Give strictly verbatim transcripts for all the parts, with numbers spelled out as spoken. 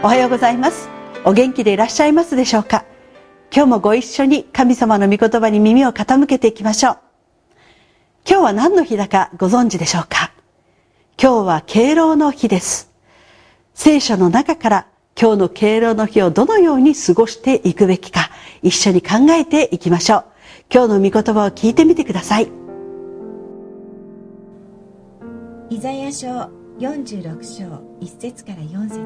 おはようございます。お元気でいらっしゃいますでしょうか。今日もご一緒に神様の御言葉に耳を傾けていきましょう。今日は何の日だかご存知でしょうか。今日は敬老の日です。聖書の中から今日の敬老の日をどのように過ごしていくべきか、一緒に考えていきましょう。今日の御言葉を聞いてみてください。 イザヤ書よんじゅうろく章いち節からよん節。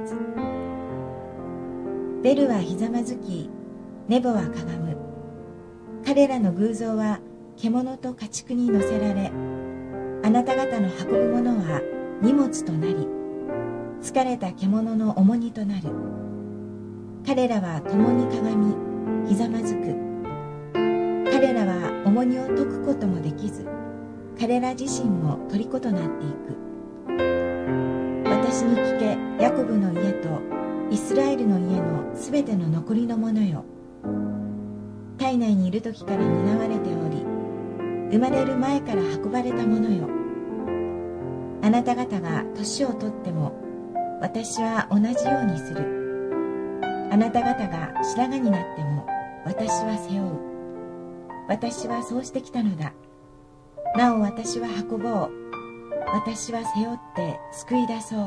ベルはひざまずき、ネボはかがむ。彼らの偶像は獣と家畜に乗せられ、あなた方の運ぶものは荷物となり、疲れた獣の重荷となる。彼らは共にかがみ、ひざまずく。彼らは重荷を解くこともできず、彼ら自身も虜となっていく。私に聞け、ヤコブの家とイスラエルの家のすべての残りのものよ。体内にいる時から担われており、生まれる前から運ばれたものよ。あなた方が年をとっても、私は同じようにする。あなた方が白髪になっても、私は背負う。私はそうしてきたのだ。なお私は運ぼう。私は背負って救い出そう。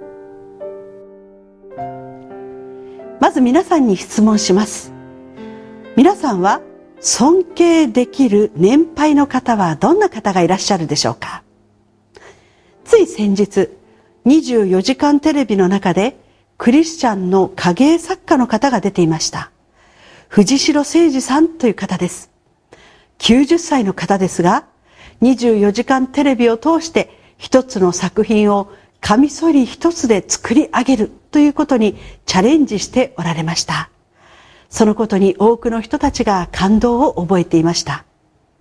まず皆さんに質問します。皆さんは尊敬できる年配の方はどんな方がいらっしゃるでしょうか。つい先日、にじゅうよじかんテレビの中でクリスチャンの影絵作家の方が出ていました。藤代誠二さんという方です。きゅうじゅっさいの方ですが、にじゅうよじかんテレビを通して一つの作品をカミソリ一つで作り上げるということにチャレンジしておられました。そのことに多くの人たちが感動を覚えていました。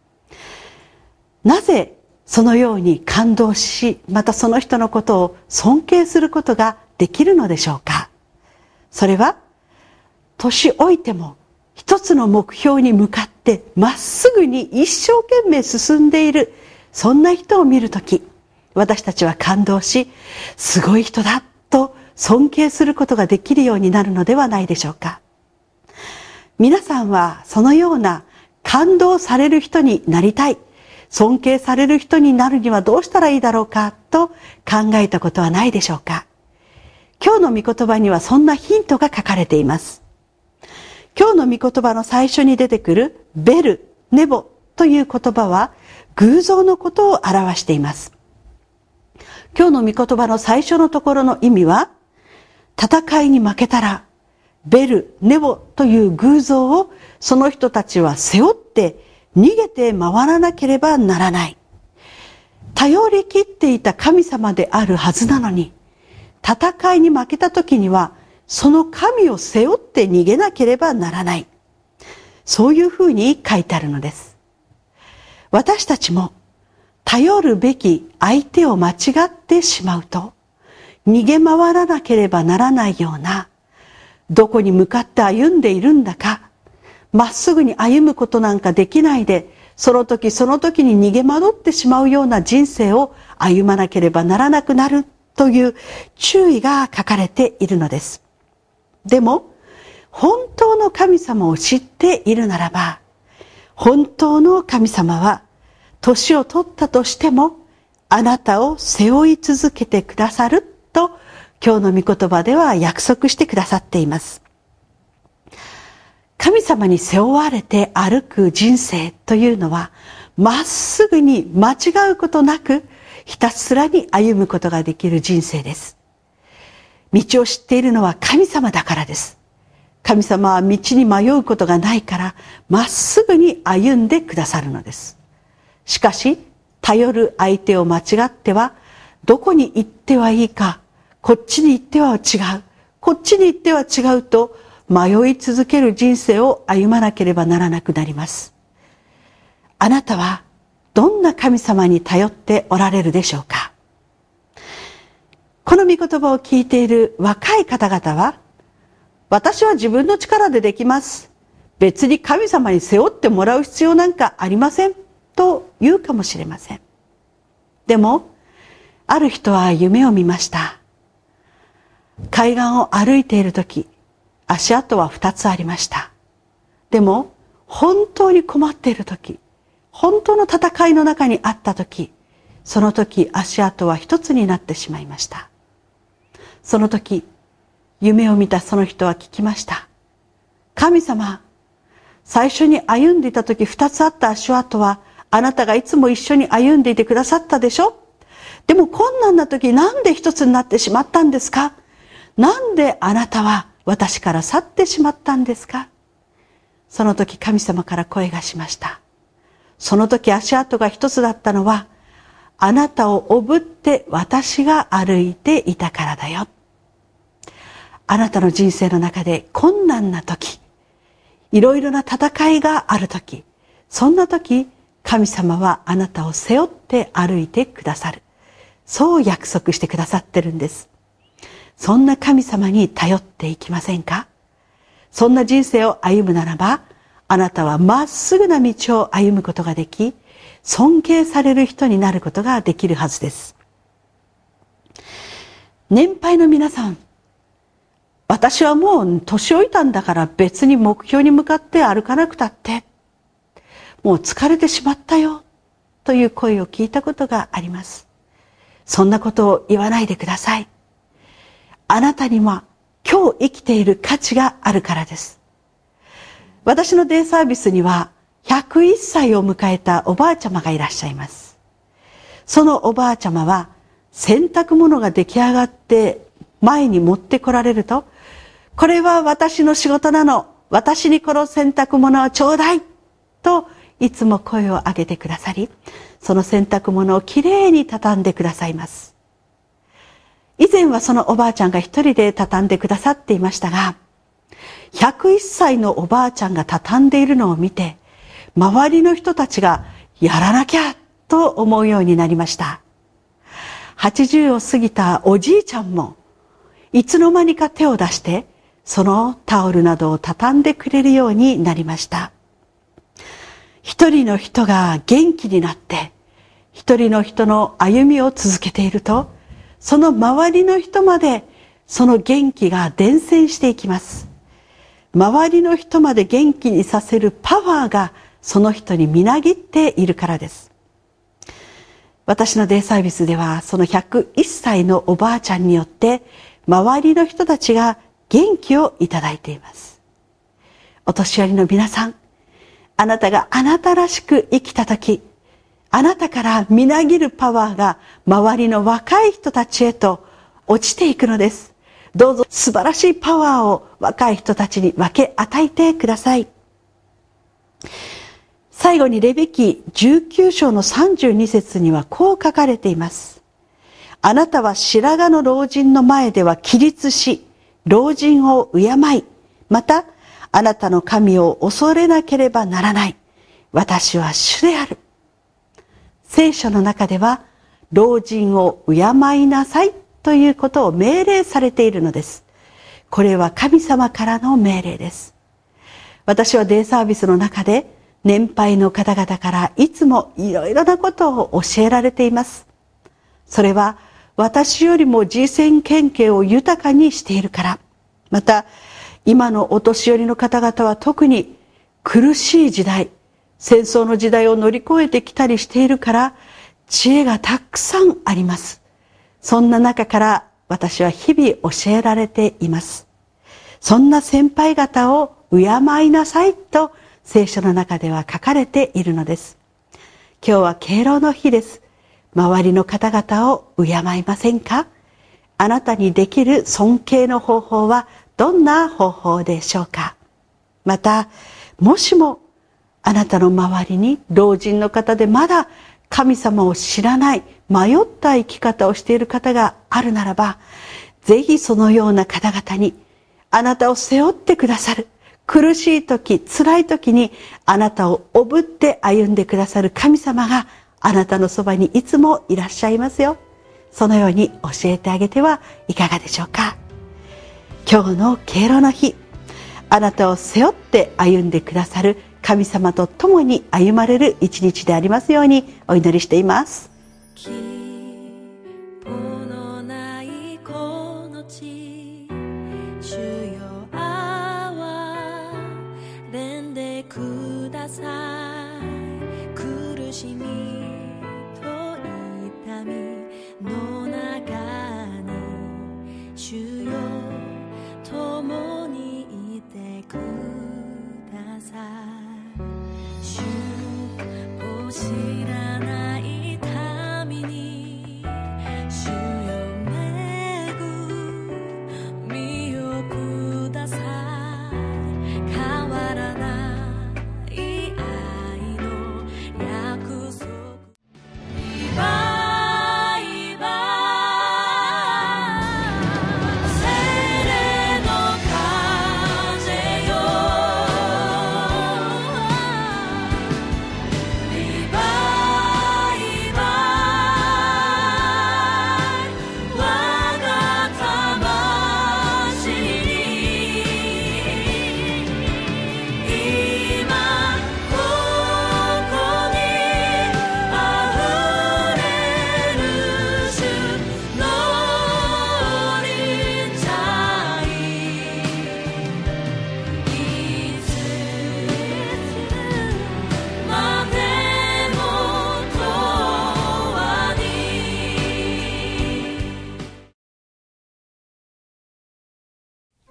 なぜそのように感動し、またその人のことを尊敬することができるのでしょうか。それは年老いても一つの目標に向かってまっすぐに一生懸命進んでいる、そんな人を見るとき、私たちは感動し、すごい人だと尊敬することができるようになるのではないでしょうか。皆さんはそのような感動される人になりたい、尊敬される人になるにはどうしたらいいだろうかと考えたことはないでしょうか。今日の御言葉にはそんなヒントが書かれています。今日の御言葉の最初に出てくるベル、ネボという言葉は偶像のことを表しています。今日の御言葉の最初のところの意味は、戦いに負けたらベル、ネボという偶像をその人たちは背負って逃げて回らなければならない。頼り切っていた神様であるはずなのに、戦いに負けた時にはその神を背負って逃げなければならない。そういうふうに書いてあるのです。私たちも頼るべき相手を間違ってしまうと、逃げ回らなければならないような、どこに向かって歩んでいるんだか、まっすぐに歩むことなんかできないで、その時その時に逃げ惑ってしまうような人生を歩まなければならなくなるという注意が書かれているのです。でも、本当の神様を知っているならば、本当の神様は、年を取ったとしても、あなたを背負い続けてくださると、今日の御言葉では約束してくださっています。神様に背負われて歩く人生というのは、まっすぐに間違うことなく、ひたすらに歩むことができる人生です。道を知っているのは神様だからです。神様は道に迷うことがないから、まっすぐに歩んでくださるのです。しかし、頼る相手を間違っては、どこに行ってはいいか、こっちに行っては違う、こっちに行っては違うと、迷い続ける人生を歩まなければならなくなります。あなたは、どんな神様に頼っておられるでしょうか。この御言葉を聞いている若い方々は、私は自分の力でできます。別に神様に背負ってもらう必要なんかありません。と言うかもしれません。でも、ある人は夢を見ました。 海岸を歩いているとき、足跡は二つありました。でも、本当に困っているとき、本当の戦いの中にあったとき、その時足跡は一つになってしまいました。その時、夢を見たその人は聞きました。神様、最初に歩んでいた時二つあった足跡は、あなたがいつも一緒に歩んでいてくださったでしょ？でも困難な時なんで一つになってしまったんですか？なんであなたは私から去ってしまったんですか？その時神様から声がしました。その時足跡が一つだったのは、あなたをおぶって私が歩いていたからだよ。あなたの人生の中で困難な時、いろいろな戦いがある時、そんな時、神様はあなたを背負って歩いてくださる。そう約束してくださってるんです。そんな神様に頼っていきませんか？そんな人生を歩むならば、あなたはまっすぐな道を歩むことができ、尊敬される人になることができるはずです。年配の皆さん、私はもう年老いたんだから別に目標に向かって歩かなくたって、もう疲れてしまったよという声を聞いたことがあります。そんなことを言わないでください。あなたには今日生きている価値があるからです。私のデイサービスにはひゃくいっさいを迎えたおばあちゃまがいらっしゃいます。そのおばあちゃまは洗濯物が出来上がって前に持ってこられると、これは私の仕事なの。私にこの洗濯物をちょうだいといつも声を上げてくださり、その洗濯物をきれいに畳んでくださいます。以前はそのおばあちゃんが一人で畳んでくださっていましたが、ひゃくいっさいのおばあちゃんが畳んでいるのを見て、周りの人たちがやらなきゃと思うようになりました。はちじゅうを過ぎたおじいちゃんもいつの間にか手を出してそのタオルなどを畳んでくれるようになりました。一人の人が元気になって一人の人の歩みを続けていると、その周りの人までその元気が伝染していきます。周りの人まで元気にさせるパワーがその人にみなぎっているからです。私のデイサービスではそのひゃくいっさいのおばあちゃんによって周りの人たちが元気をいただいています。お年寄りの皆さん、あなたがあなたらしく生きたとき、あなたからみなぎるパワーが周りの若い人たちへと落ちていくのです。どうぞ素晴らしいパワーを若い人たちに分け与えてください。最後にレビ記じゅうきゅうしょうのさんじゅうにせつにはこう書かれています。あなたは白髪の老人の前では起立し、老人を敬い、またあなたの神を恐れなければならない。私は主である。聖書の中では老人を敬いなさいということを命令されているのです。これは神様からの命令です。私はデイサービスの中で年配の方々からいつもいろいろなことを教えられています。それは私よりも人生経験を豊かにしているから、また今のお年寄りの方々は特に苦しい時代、戦争の時代を乗り越えてきたりしているから知恵がたくさんあります。そんな中から私は日々教えられています。そんな先輩方を敬いなさいと聖書の中では書かれているのです。今日は敬老の日です。周りの方々を敬いませんか？あなたにできる尊敬の方法はどんな方法でしょうか？また、もしもあなたの周りに老人の方でまだ神様を知らない迷った生き方をしている方があるならば、ぜひそのような方々にあなたを背負ってくださる、苦しい時、辛い時にあなたをおぶって歩んでくださる神様があなたのそばにいつもいらっしゃいますよ。そのように教えてあげてはいかがでしょうか。今日の敬老の日、あなたを背負って歩んでくださる神様と共に歩まれる一日でありますようにお祈りしています。 希望のないこの地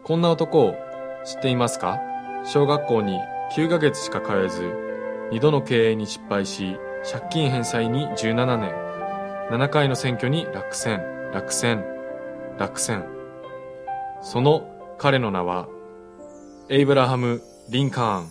こんな男を知っていますか？小学校にきゅうかげつしか通えず、にどの経営に失敗し、借金返済にじゅうななねん、ななかいの選挙に落選、落選、落選。その彼の名は、エイブラハム・リンカーン。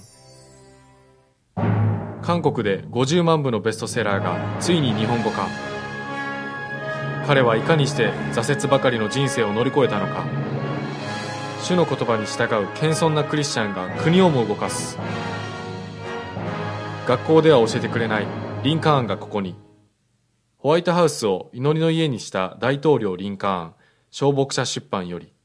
韓国でごじゅうまんぶのベストセラーがついに日本語化。彼はいかにして挫折ばかりの人生を乗り越えたのか。主の言葉に従う謙遜なクリスチャンが国をも動かす。学校では教えてくれないリンカーンがここに。ホワイトハウスを祈りの家にした大統領リンカーン、小牧者出版より。